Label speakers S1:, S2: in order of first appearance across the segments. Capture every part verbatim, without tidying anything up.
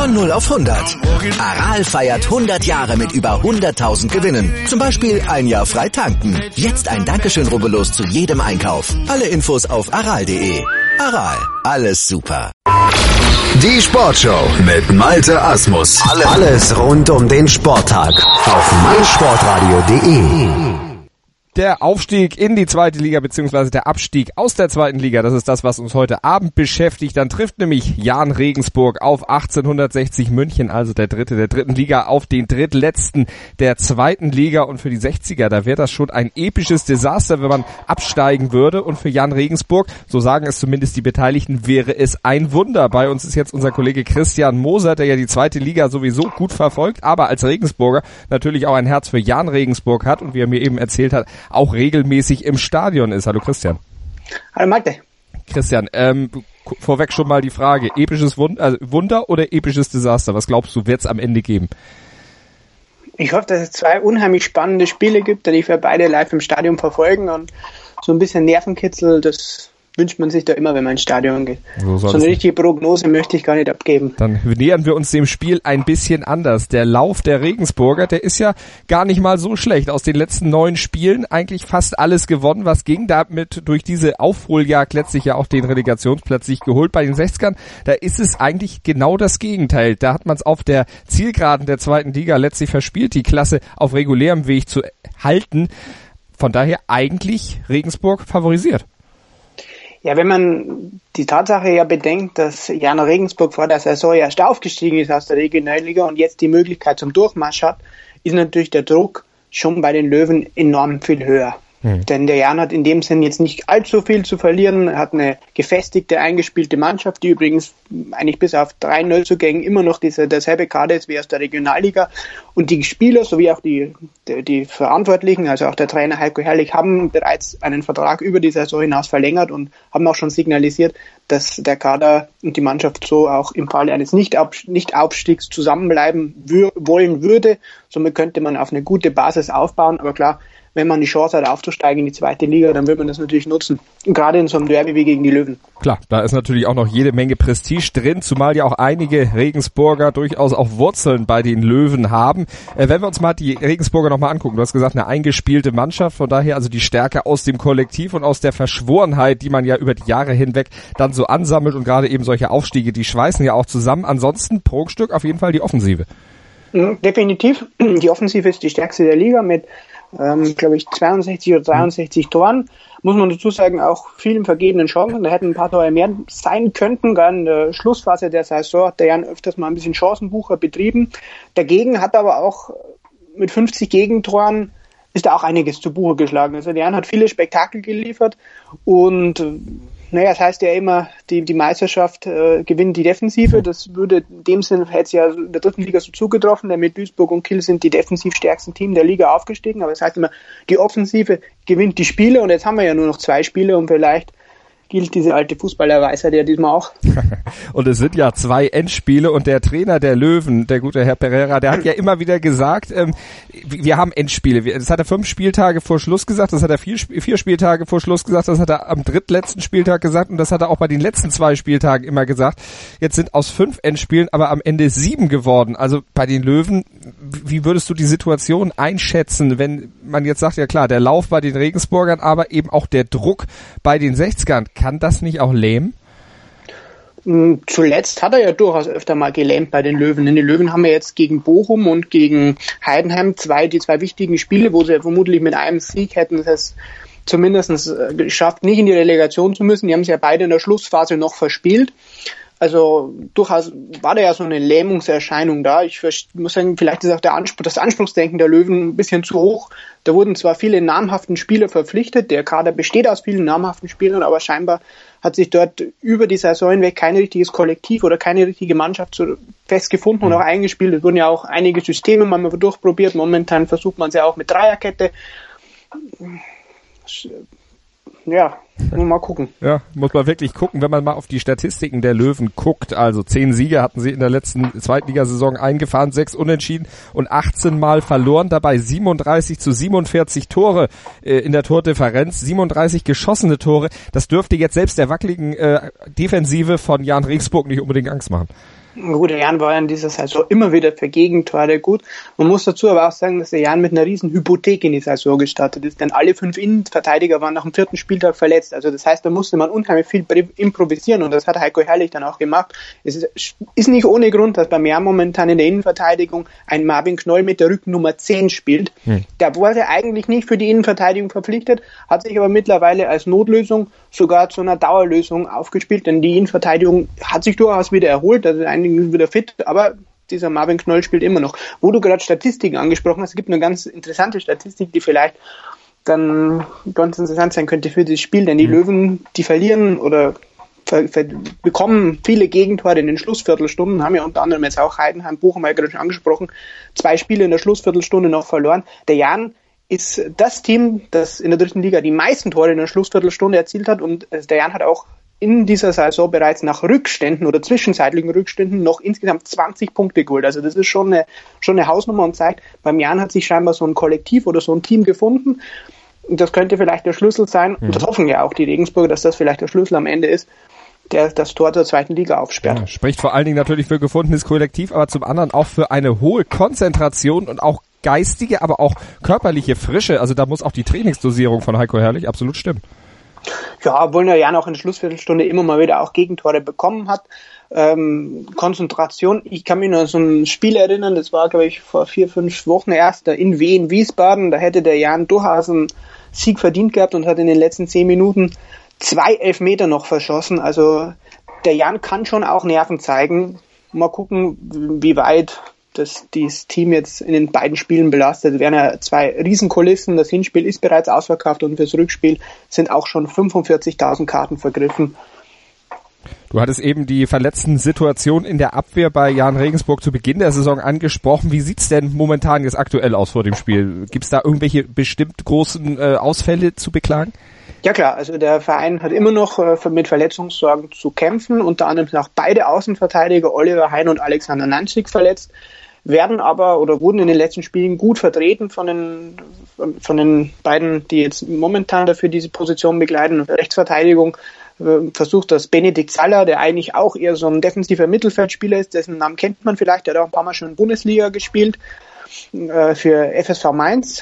S1: Von null auf hundert. Aral feiert hundert Jahre mit über hunderttausend Gewinnen. Zum Beispiel ein Jahr frei tanken. Jetzt ein Dankeschön, rubbellos zu jedem Einkauf. Alle Infos auf aral punkt de. Aral, alles super.
S2: Die Sportshow mit Malte Asmus. Alles rund um den Sporttag auf meinsportradio punkt de.
S3: Der Aufstieg in die zweite Liga beziehungsweise der Abstieg aus der zweiten Liga, das ist das, was uns heute Abend beschäftigt. Dann trifft nämlich Jahn Regensburg auf achtzehnhundertsechzig München, also der dritte der dritten Liga, auf den drittletzten der zweiten Liga. Und für die sechziger, da wäre das schon ein episches Desaster, wenn man absteigen würde. Und für Jahn Regensburg, so sagen es zumindest die Beteiligten, wäre es ein Wunder. Bei uns ist jetzt unser Kollege Christian Moser, der ja die zweite Liga sowieso gut verfolgt, aber als Regensburger natürlich auch ein Herz für Jahn Regensburg hat und wie er mir eben erzählt hat, auch regelmäßig im Stadion ist. Hallo Christian.
S4: Hallo Malte.
S3: Christian, ähm, vorweg schon mal die Frage, episches Wunder, also Wunder oder episches Desaster? Was glaubst du, wird es am Ende geben?
S4: Ich hoffe, dass es zwei unheimlich spannende Spiele gibt, die wir beide live im Stadion verfolgen und so ein bisschen Nervenkitzel, das wünscht man sich da immer, wenn man ins Stadion geht. So, so eine richtige Prognose möchte ich gar nicht abgeben.
S3: Dann nähern wir uns dem Spiel ein bisschen anders. Der Lauf der Regensburger, der ist ja gar nicht mal so schlecht. Aus den letzten neun Spielen eigentlich fast alles gewonnen, was ging. Damit durch diese Aufholjagd letztlich ja auch den Relegationsplatz sich geholt. Bei den sechzigern, da ist es eigentlich genau das Gegenteil. Da hat man es auf der Zielgeraden der zweiten Liga letztlich verspielt, die Klasse auf regulärem Weg zu halten. Von daher eigentlich Regensburg favorisiert.
S4: Ja, wenn man die Tatsache ja bedenkt, dass Jahn Regensburg vor der Saison erst aufgestiegen ist aus der Regionalliga und jetzt die Möglichkeit zum Durchmarsch hat, ist natürlich der Druck schon bei den Löwen enorm viel höher. Hm. Denn der Jahn hat in dem Sinn jetzt nicht allzu viel zu verlieren, er hat eine gefestigte, eingespielte Mannschaft, die übrigens eigentlich bis auf drei Neuzugängen immer noch diese, derselbe Kader ist wie aus der Regionalliga. Und die Spieler sowie auch die, die, die Verantwortlichen, also auch der Trainer Heiko Herrlich, haben bereits einen Vertrag über die Saison hinaus verlängert und haben auch schon signalisiert, dass der Kader und die Mannschaft so auch im Falle eines Nicht-Aufstiegs zusammenbleiben wür- wollen würde. Somit könnte man auf eine gute Basis aufbauen, aber klar, wenn man die Chance hat, aufzusteigen in die zweite Liga, dann wird man das natürlich nutzen. Und gerade in so einem Derby wie gegen die Löwen.
S3: Klar, da ist natürlich auch noch jede Menge Prestige drin, zumal ja auch einige Regensburger durchaus auch Wurzeln bei den Löwen haben. Äh, wenn wir uns mal die Regensburger nochmal angucken, du hast gesagt, eine eingespielte Mannschaft, von daher also die Stärke aus dem Kollektiv und aus der Verschworenheit, die man ja über die Jahre hinweg dann so ansammelt und gerade eben solche Aufstiege, die schweißen ja auch zusammen. Ansonsten Prunkstück auf jeden Fall die Offensive.
S4: Definitiv. Die Offensive ist die stärkste der Liga mit Ähm, glaube ich, zweiundsechzig oder dreiundsechzig Toren. Muss man dazu sagen, auch vielen vergebenen Chancen. Da hätten ein paar Tore mehr sein könnten. Gerade in der Schlussphase der Saison hat der Jan öfters mal ein bisschen Chancenbucher betrieben. Dagegen hat aber auch mit fünfzig Gegentoren ist da auch einiges zu Buche geschlagen. Also der Jan hat viele Spektakel geliefert und naja, das heißt ja immer, die, die Meisterschaft äh, gewinnt die Defensive. Das würde in dem Sinne, hätte es ja in der dritten Liga so zugetroffen, denn mit Duisburg und Kiel sind die defensiv stärksten Team der Liga aufgestiegen. Aber das heißt immer, die Offensive gewinnt die Spiele und jetzt haben wir ja nur noch zwei Spiele und vielleicht gilt diese alte Fußballerweisheit ja diesmal auch.
S3: Und es sind ja zwei Endspiele und der Trainer der Löwen, der gute Herr Pereira, der hat ja immer wieder gesagt, ähm, wir haben Endspiele. Das hat er fünf Spieltage vor Schluss gesagt, das hat er vier, vier Spieltage vor Schluss gesagt, das hat er am drittletzten Spieltag gesagt und das hat er auch bei den letzten zwei Spieltagen immer gesagt. Jetzt sind aus fünf Endspielen aber am Ende sieben geworden. Also bei den Löwen, wie würdest du die Situation einschätzen, wenn man jetzt sagt, ja klar, der Lauf bei den Regensburgern, aber eben auch der Druck bei den sechzigern, kann das nicht auch lähmen?
S4: Zuletzt hat er ja durchaus öfter mal gelähmt bei den Löwen. Denn die Löwen haben ja jetzt gegen Bochum und gegen Heidenheim zwei, die zwei wichtigen Spiele, wo sie vermutlich mit einem Sieg hätten es zumindest geschafft, nicht in die Relegation zu müssen. Die haben es ja beide in der Schlussphase noch verspielt. Also durchaus war da ja so eine Lähmungserscheinung da. Ich muss sagen, vielleicht ist auch der Anspruch, das Anspruchsdenken der Löwen ein bisschen zu hoch. Da wurden zwar viele namhaften Spieler verpflichtet, der Kader besteht aus vielen namhaften Spielern, aber scheinbar hat sich dort über die Saison hinweg kein richtiges Kollektiv oder keine richtige Mannschaft so festgefunden und auch eingespielt. Es wurden ja auch einige Systeme mal durchprobiert. Momentan versucht man es ja auch mit Dreierkette. Ja, mal gucken.
S3: Ja, muss man wirklich gucken, wenn man mal auf die Statistiken der Löwen guckt. Also zehn Siege hatten sie in der letzten Zweitligasaison eingefahren, sechs Unentschieden und achtzehn Mal verloren. Dabei siebenunddreißig zu siebenundvierzig Tore äh, in der Tordifferenz, siebenunddreißig geschossene Tore. Das dürfte jetzt selbst der wackeligen äh, Defensive von Jahn Regensburg nicht unbedingt Angst machen.
S4: Gut, der Jan war ja in dieser Saison immer wieder für Gegentore gut. Man muss dazu aber auch sagen, dass der Jan mit einer riesen Hypothek in die Saison gestartet ist, denn alle fünf Innenverteidiger waren nach dem vierten Spieltag verletzt. Also das heißt, da musste man unheimlich viel improvisieren und das hat Heiko Herrlich dann auch gemacht. Es ist nicht ohne Grund, dass beim Jan momentan in der Innenverteidigung ein Marvin Knoll mit der Rückennummer zehn spielt. Hm. Der war ja eigentlich nicht für die Innenverteidigung verpflichtet, hat sich aber mittlerweile als Notlösung sogar zu einer Dauerlösung aufgespielt, denn die Innenverteidigung hat sich durchaus wieder erholt, also einige sind wieder fit, aber dieser Marvin Knoll spielt immer noch. Wo du gerade Statistiken angesprochen hast, es gibt eine ganz interessante Statistik, die vielleicht dann ganz interessant sein könnte für das Spiel, denn die mhm. Löwen, die verlieren oder ver- ver- bekommen viele Gegentore in den Schlussviertelstunden, haben ja unter anderem jetzt auch Heidenheim, Bochum mal gerade schon angesprochen, zwei Spiele in der Schlussviertelstunde noch verloren. Der Jan ist das Team, das in der dritten Liga die meisten Tore in der Schlussviertelstunde erzielt hat und der Jan hat auch in dieser Saison bereits nach Rückständen oder zwischenzeitlichen Rückständen noch insgesamt zwanzig Punkte geholt. Also das ist schon eine, schon eine Hausnummer und zeigt, beim Jan hat sich scheinbar so ein Kollektiv oder so ein Team gefunden. Und das könnte vielleicht der Schlüssel sein. Mhm. Und das hoffen ja auch die Regensburger, dass das vielleicht der Schlüssel am Ende ist, der das Tor zur zweiten Liga aufsperrt.
S3: Ja, spricht vor allen Dingen natürlich für gefundenes Kollektiv, aber zum anderen auch für eine hohe Konzentration und auch geistige, aber auch körperliche Frische. Also da muss auch die Trainingsdosierung von Heiko Herrlich absolut stimmen.
S4: Ja, obwohl er ja noch in der Schlussviertelstunde immer mal wieder auch Gegentore bekommen hat. Ähm, Konzentration, ich kann mich noch an so ein Spiel erinnern, das war, glaube ich, vor vier, fünf Wochen erst in Wien, Wiesbaden, da hätte der Jan durchaus einen Sieg verdient gehabt und hat in den letzten zehn Minuten zwei Elfmeter noch verschossen. Also der Jan kann schon auch Nerven zeigen. Mal gucken, wie weit das dieses Team jetzt in den beiden Spielen belastet. Es wären ja zwei Riesenkulissen. Das Hinspiel ist bereits ausverkauft und fürs Rückspiel sind auch schon fünfundvierzigtausend Karten vergriffen.
S3: Du hattest eben die verletzten Situation in der Abwehr bei Jahn Regensburg zu Beginn der Saison angesprochen. Wie sieht's denn momentan jetzt aktuell aus vor dem Spiel? Gibt's da irgendwelche bestimmt großen äh, Ausfälle zu beklagen?
S4: Ja klar, also der Verein hat immer noch äh, mit Verletzungssorgen zu kämpfen. Unter anderem sind auch beide Außenverteidiger, Oliver Hein und Alexander Nanschik, verletzt. Werden aber oder wurden in den letzten Spielen gut vertreten von den von den beiden, die jetzt momentan dafür diese Position begleiten. Rechtsverteidigung äh, versucht das Benedikt Saller, der eigentlich auch eher so ein defensiver Mittelfeldspieler ist, dessen Namen kennt man vielleicht, der hat auch ein paar Mal schon in der Bundesliga gespielt, äh, für F S V Mainz.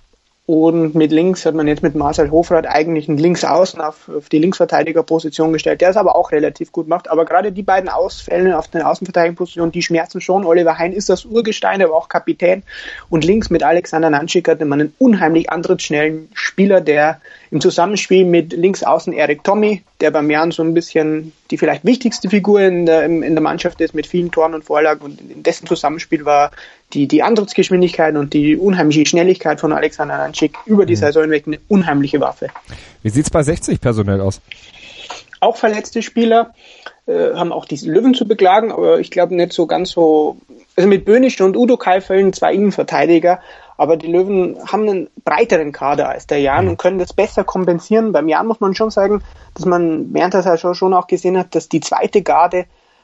S4: Und mit links hat man jetzt mit Marcel Hofrath eigentlich einen Linksaußen auf, auf die Linksverteidigerposition gestellt, der es aber auch relativ gut macht. Aber gerade die beiden Ausfälle auf den Außenverteidigungspositionen, die schmerzen schon. Oliver Hein ist das Urgestein, der war auch Kapitän. Und links mit Alexander Nanschik hatte man einen unheimlich antrittsschnellen Spieler, der im Zusammenspiel mit Linksaußen Erik Tommy, der beim Jan so ein bisschen die vielleicht wichtigste Figur in der, in der Mannschaft ist, mit vielen Toren und Vorlagen. Und in dessen Zusammenspiel war die, die Antrittsgeschwindigkeit und die unheimliche Schnelligkeit von Alexander Nanschik über die Saison hinweg eine unheimliche Waffe.
S3: Wie sieht's bei sechzig personell aus?
S4: Auch verletzte Spieler äh, haben auch diese Löwen zu beklagen, aber ich glaube nicht so ganz so. Also mit Bönisch und Udo Keifel zwei Innenverteidiger, aber die Löwen haben einen breiteren Kader als der Jan und können das besser kompensieren. Beim Jan muss man schon sagen, dass man während der Saison schon auch gesehen hat, dass die zweite Garde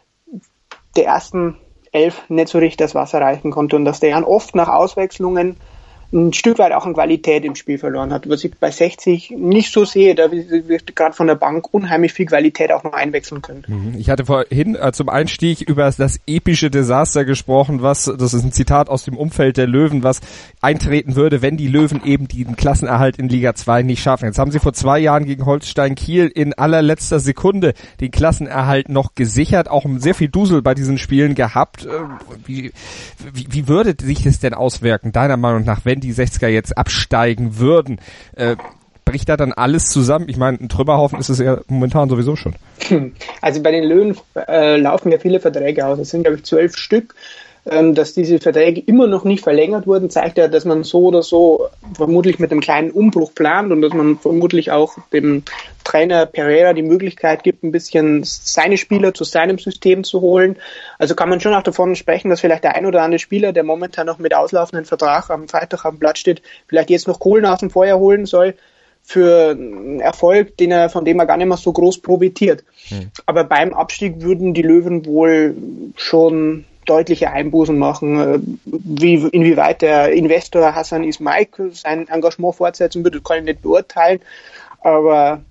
S4: der ersten elf nicht so richtig das Wasser reichen konnte und dass der Jan oft nach Auswechslungen ein Stück weit auch an Qualität im Spiel verloren hat, was ich bei sechzig nicht so sehe, da wird gerade von der Bank unheimlich viel Qualität auch noch einwechseln können.
S3: Ich hatte vorhin äh, zum Einstieg über das epische Desaster gesprochen, was, das ist ein Zitat aus dem Umfeld der Löwen, was eintreten würde, wenn die Löwen eben den Klassenerhalt in Liga zwei nicht schaffen. Jetzt haben sie vor zwei Jahren gegen Holstein Kiel in allerletzter Sekunde den Klassenerhalt noch gesichert, auch sehr viel Dusel bei diesen Spielen gehabt. Wie, wie, wie würde sich das denn auswirken, deiner Meinung nach, wenn die sechziger jetzt absteigen würden? Äh, bricht da dann alles zusammen? Ich meine, ein Trümmerhaufen ist es ja momentan sowieso schon.
S4: Also bei den Löwen äh, laufen ja viele Verträge aus. Es sind, glaube ich, zwölf Stück. Ähm, dass diese Verträge immer noch nicht verlängert wurden, zeigt ja, dass man so oder so vermutlich mit einem kleinen Umbruch plant und dass man vermutlich auch dem Trainer Pereira die Möglichkeit gibt, ein bisschen seine Spieler zu seinem System zu holen. Also kann man schon auch davon sprechen, dass vielleicht der ein oder andere Spieler, der momentan noch mit auslaufendem Vertrag am Freitag am Blatt steht, vielleicht jetzt noch Kohlen aus dem Feuer holen soll für einen Erfolg, den er, von dem er gar nicht mehr so groß profitiert. Hm. Aber beim Abstieg würden die Löwen wohl schon deutliche Einbußen machen, wie inwieweit der Investor Hassan Ismail sein Engagement fortsetzen wird, das kann ich nicht beurteilen, aber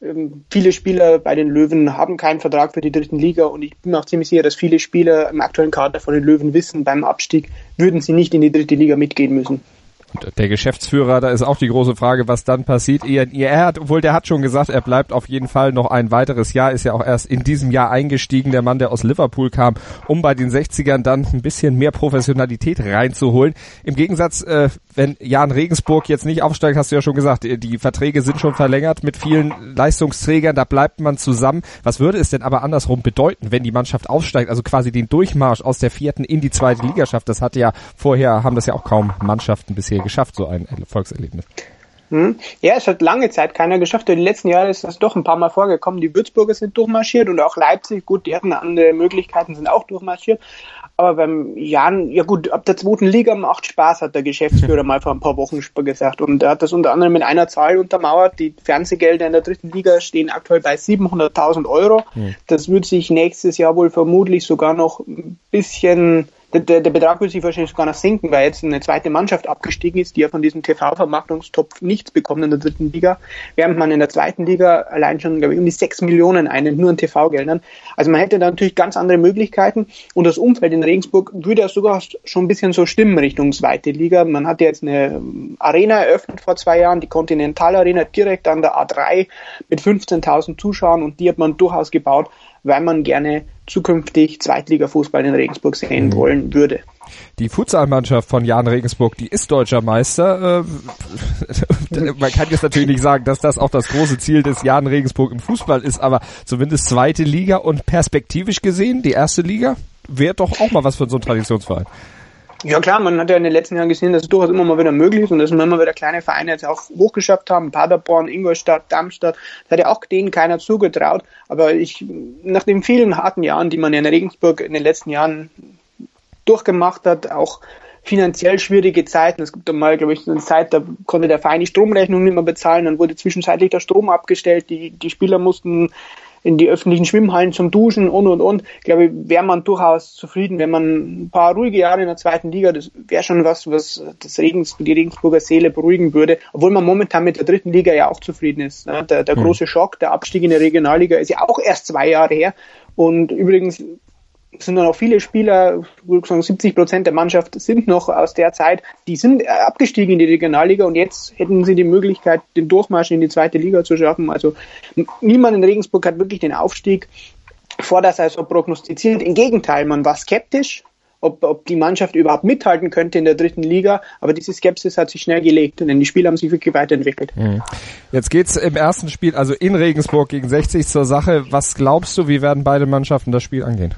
S4: Ähm, viele Spieler bei den Löwen haben keinen Vertrag für die dritten Liga und ich bin mir auch ziemlich sicher, dass viele Spieler im aktuellen Kader von den Löwen wissen, beim Abstieg würden sie nicht in die dritte Liga mitgehen müssen.
S3: Der Geschäftsführer, da ist auch die große Frage, was dann passiert. Er, er hat, obwohl der hat schon gesagt, er bleibt auf jeden Fall noch ein weiteres Jahr, ist ja auch erst in diesem Jahr eingestiegen, der Mann, der aus Liverpool kam, um bei den sechzigern dann ein bisschen mehr Professionalität reinzuholen. Im Gegensatz, äh, wenn Jahn Regensburg jetzt nicht aufsteigt, hast du ja schon gesagt, die Verträge sind schon verlängert mit vielen Leistungsträgern, da bleibt man zusammen. Was würde es denn aber andersrum bedeuten, wenn die Mannschaft aufsteigt, also quasi den Durchmarsch aus der vierten in die zweite Liga schafft? Das hat ja vorher, haben das ja auch kaum Mannschaften bisher geschafft, so ein Erfolgserlebnis.
S4: Hm. Ja, es hat lange Zeit keiner geschafft. In den letzten Jahren ist das doch ein paar Mal vorgekommen. Die Würzburger sind durchmarschiert und auch Leipzig, gut, die hatten andere Möglichkeiten, sind auch durchmarschiert. Aber beim Jan, ja gut, ab der zweiten Liga macht Spaß, hat der Geschäftsführer mal vor ein paar Wochen gesagt. Und er hat das unter anderem mit einer Zahl untermauert. Die Fernsehgelder in der dritten Liga stehen aktuell bei siebenhunderttausend Euro. Hm. Das wird sich nächstes Jahr wohl vermutlich sogar noch ein bisschen... Der, der Betrag wird sich wahrscheinlich sogar noch sinken, weil jetzt eine zweite Mannschaft abgestiegen ist, die ja von diesem T V-Vermarktungstopf nichts bekommt in der dritten Liga, während man in der zweiten Liga allein schon, glaube ich, um die sechs Millionen einnimmt, nur in T V-Geldern. Also man hätte da natürlich ganz andere Möglichkeiten und das Umfeld in Regensburg würde ja sogar schon ein bisschen so stimmen Richtung zweite Liga. Man hat jetzt eine Arena eröffnet vor zwei Jahren, die Continental Arena direkt an der A drei mit fünfzehntausend Zuschauern und die hat man durchaus gebaut, weil man gerne zukünftig Zweitliga-Fußball in Regensburg sehen mhm. wollen würde.
S3: Die Futsalmannschaft von Jahn Regensburg, die ist deutscher Meister. Man kann jetzt natürlich nicht sagen, dass das auch das große Ziel des Jahn Regensburg im Fußball ist, aber zumindest zweite Liga und perspektivisch gesehen, die erste Liga, wäre doch auch mal was für so einen Traditionsverein.
S4: Ja klar, man hat ja in den letzten Jahren gesehen, dass es durchaus immer mal wieder möglich ist und dass immer mal wieder kleine Vereine jetzt auch hochgeschafft haben, Paderborn, Ingolstadt, Darmstadt, das hat ja auch denen keiner zugetraut, aber ich, nach den vielen harten Jahren, die man ja in Regensburg in den letzten Jahren durchgemacht hat, auch finanziell schwierige Zeiten, es gibt einmal, glaube ich, eine Zeit, da konnte der Verein die Stromrechnung nicht mehr bezahlen, dann wurde zwischenzeitlich der Strom abgestellt, die, die Spieler mussten in die öffentlichen Schwimmhallen zum Duschen und und und. Ich glaube, wäre man durchaus zufrieden, wenn man ein paar ruhige Jahre in der zweiten Liga, das wäre schon was, was das Regens, die Regensburger Seele beruhigen würde, obwohl man momentan mit der dritten Liga ja auch zufrieden ist. Der, der große Schock, der Abstieg in der Regionalliga ist ja auch erst zwei Jahre her und übrigens sind dann auch viele Spieler, ich würde sagen siebzig Prozent der Mannschaft sind noch aus der Zeit, die sind abgestiegen in die Regionalliga und jetzt hätten sie die Möglichkeit, den Durchmarsch in die zweite Liga zu schaffen. Also niemand in Regensburg hat wirklich den Aufstieg vor der Saison prognostiziert. Im Gegenteil, man war skeptisch, ob, ob die Mannschaft überhaupt mithalten könnte in der dritten Liga, aber diese Skepsis hat sich schnell gelegt, denn die Spieler haben sich wirklich weiterentwickelt.
S3: Jetzt geht's im ersten Spiel, also in Regensburg gegen sechzig zur Sache. Was glaubst du, wie werden beide Mannschaften das Spiel angehen?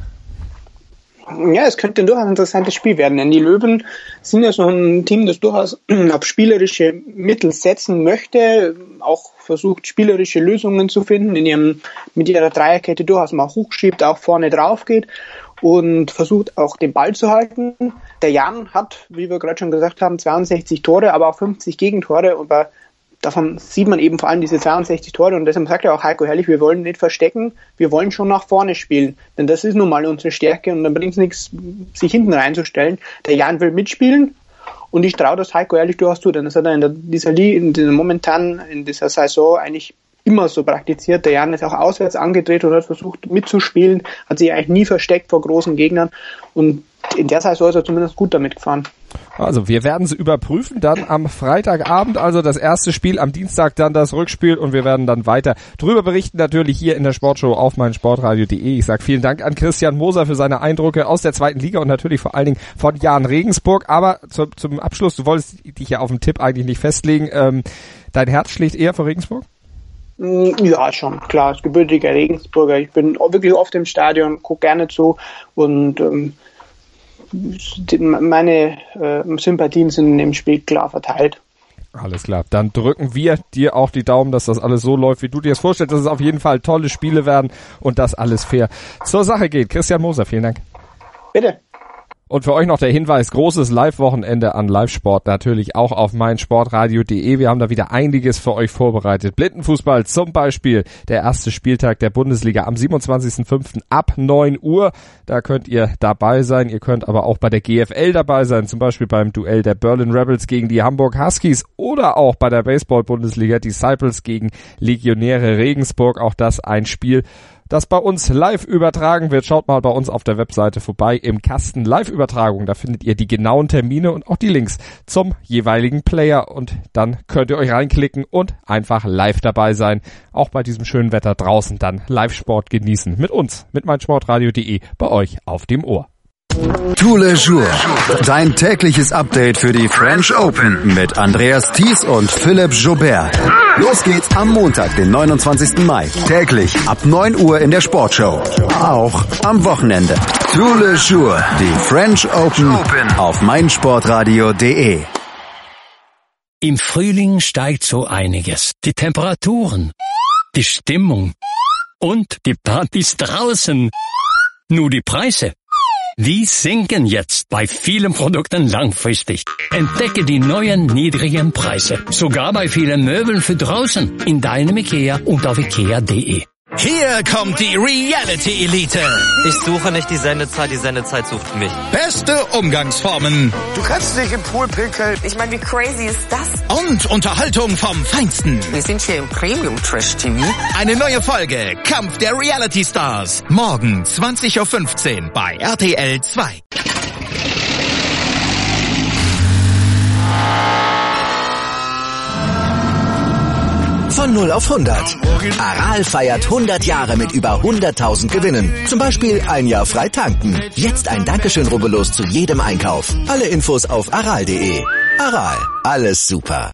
S4: Ja, es könnte ein durchaus interessantes Spiel werden, denn die Löwen sind ja so ein Team, das durchaus auf spielerische Mittel setzen möchte, auch versucht, spielerische Lösungen zu finden, in ihrem, mit ihrer Dreierkette durchaus mal hochschiebt, auch vorne drauf geht und versucht auch den Ball zu halten. Der Jan hat, wie wir gerade schon gesagt haben, zweiundsechzig Tore, aber auch fünfzig Gegentore, aber davon sieht man eben vor allem diese zweiundsechzig Tore und deshalb sagt ja auch Heiko Herrlich, wir wollen nicht verstecken, wir wollen schon nach vorne spielen, denn das ist nun mal unsere Stärke und dann bringt es nichts, sich hinten reinzustellen. Der Jan will mitspielen und ich traue das Heiko Herrlich durchaus zu, denn das hat er in der, dieser Liga, in dieser momentan in dieser Saison eigentlich immer so praktiziert. Der Jan ist auch auswärts angedreht und hat versucht mitzuspielen, hat sich eigentlich nie versteckt vor großen Gegnern und in der Saison ist er zumindest gut damit gefahren.
S3: Also wir werden sie überprüfen, dann am Freitagabend, also das erste Spiel, am Dienstag dann das Rückspiel und wir werden dann weiter drüber berichten, natürlich hier in der Sportshow auf meinsportradio punkt de. Ich sage vielen Dank an Christian Moser für seine Eindrücke aus der zweiten Liga und natürlich vor allen Dingen von Jahn Regensburg. Aber zu, zum Abschluss, du wolltest dich ja auf den Tipp eigentlich nicht festlegen, ähm, dein Herz schlägt eher für Regensburg?
S4: Ja, schon, klar, als gebürtiger Regensburger. Ich bin wirklich oft im Stadion, gucke gerne zu und ähm, meine äh, Sympathien sind in dem Spiel klar verteilt.
S3: Alles klar, dann drücken wir dir auch die Daumen, dass das alles so läuft, wie du dir das vorstellst, dass es auf jeden Fall tolle Spiele werden und dass alles fair zur Sache geht. Christian Moser, vielen Dank.
S4: Bitte.
S3: Und für euch noch der Hinweis, großes Live-Wochenende an Live-Sport, natürlich auch auf meinsportradio punkt de. Wir haben da wieder einiges für euch vorbereitet. Blindenfußball zum Beispiel, der erste Spieltag der Bundesliga am siebenundzwanzigsten fünften ab neun Uhr. Da könnt ihr dabei sein. Ihr könnt aber auch bei der G F L dabei sein, zum Beispiel beim Duell der Berlin Rebels gegen die Hamburg Huskies oder auch bei der Baseball-Bundesliga Disciples gegen Legionäre Regensburg. Auch das ein Spiel, das bei uns live übertragen wird. Schaut mal bei uns auf der Webseite vorbei im Kasten Live-Übertragung. Da findet ihr die genauen Termine und auch die Links zum jeweiligen Player. Und dann könnt ihr euch reinklicken und einfach live dabei sein. Auch bei diesem schönen Wetter draußen dann Live-Sport genießen. Mit uns, mit meinsportradio punkt de, bei euch auf dem Ohr.
S2: Tous les jours. Dein tägliches Update für die French Open mit Andreas Thies und Philipp Joubert. Los geht's am Montag, den neunundzwanzigsten Mai. Täglich ab neun Uhr in der Sportshow. Auch am Wochenende. Tous les jours. Die French Open auf meinsportradio punkt de.
S5: Im Frühling steigt so einiges. Die Temperaturen, die Stimmung und die Partys draußen. Nur die Preise, die sinken jetzt bei vielen Produkten langfristig. Entdecke die neuen niedrigen Preise. Sogar bei vielen Möbeln für draußen. In deinem Ikea und auf ikea punkt de.
S6: Hier kommt die Reality Elite.
S7: Ich suche nicht die Sendezeit, die Sendezeit sucht mich.
S6: Beste Umgangsformen.
S8: Du kannst nicht im Pool pinkeln. Ich meine, wie crazy ist das?
S6: Und Unterhaltung vom Feinsten.
S8: Wir sind hier im Premium-Trash-T V.
S6: Eine neue Folge Kampf der Reality Stars. Morgen zwanzig Uhr fünfzehn bei R T L zwei.
S1: Von null auf hundert. Aral feiert hundert Jahre mit über hunderttausend Gewinnen. Zum Beispiel ein Jahr frei tanken. Jetzt ein Dankeschön, rubbellos zu jedem Einkauf. Alle Infos auf aral punkt de. Aral, alles super.